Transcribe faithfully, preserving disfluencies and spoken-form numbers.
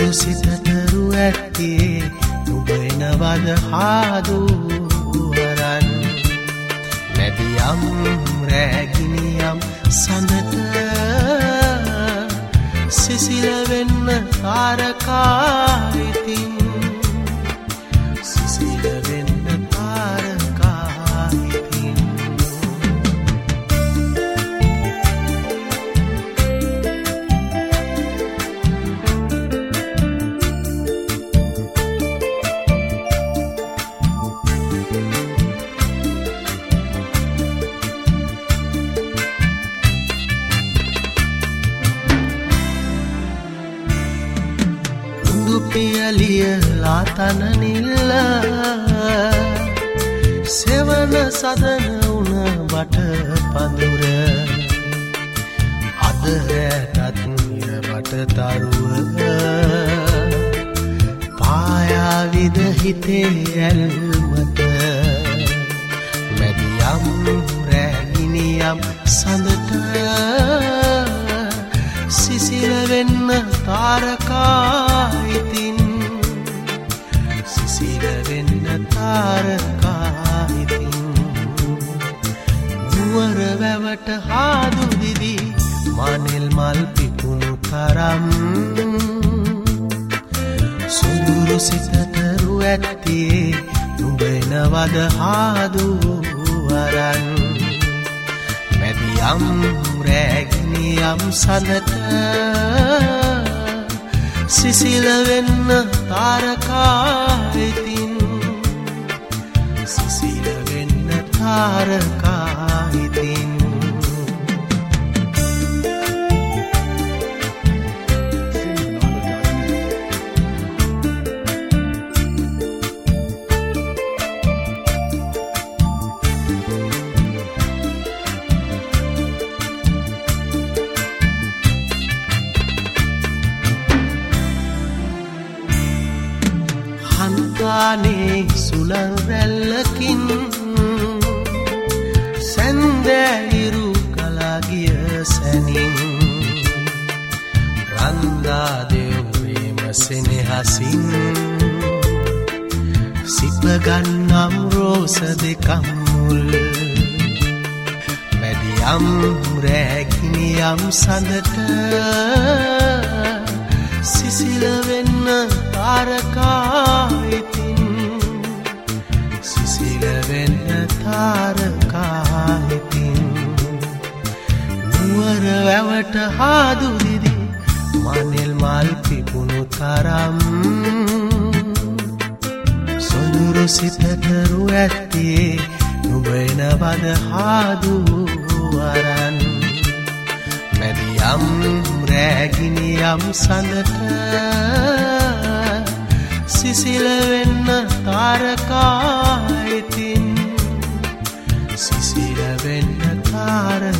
සොඳුරු සිතටරු ඇත්තේ නුඹ එනවද හාදු වරන් මැදියම් රැගිනියම් සඳට සිසිල වෙන්න තාරකා ඉතින් සිසිල වෙන්න තාරකා ඉතින් පියලියලා තන නිල්ල සෙවන සදන උන බට පඳුර අද රැටත් නිරවට තරුව පායාවිද හිතේ ඇල්මට මැදියම් රැගිනියම් සඳට සිසිල වෙන්න තාරකා ඉතින් සිසිල වෙන්න තාරකා ඉතින් නුවර වැවට හාදු දිදි මනෙල් මල් පිපුණු තරම් සොඳුරු සිතටරු ඇත්තේ නුඹ එනවද හාදු වරන් මැදියම් රැගිනියම් සඳට සිසිල වෙන්න තාරකා ඉතින් සිසිල වෙන්න තාරකා ඉතින් හන්කානේ සුළං රැල්ලකින් සැන්දෑහිරු කලාගිය සැනින් රන්දා දෙව්වේම සෙනෙහසින් සිපගන්නම් රෝස දෙකම් මුල් මැදියම් රැගිනියම් සඳට සිසිල වෙන්න තාරකා ඉතින් සිසිල වෙන්න තාරකා ඉතින් නුවර වැවට හාදු දිදි මනෙල් මල් පිපුණු තරම් සොඳුරු සිතටරු ඇත්තේ නුඹ එනවද හාදු වරන් මැදියම් රැගිනියම් සඳට සිසිල වෙන්න තාරකා ඉතින් සිසිල වෙන්න තාරකා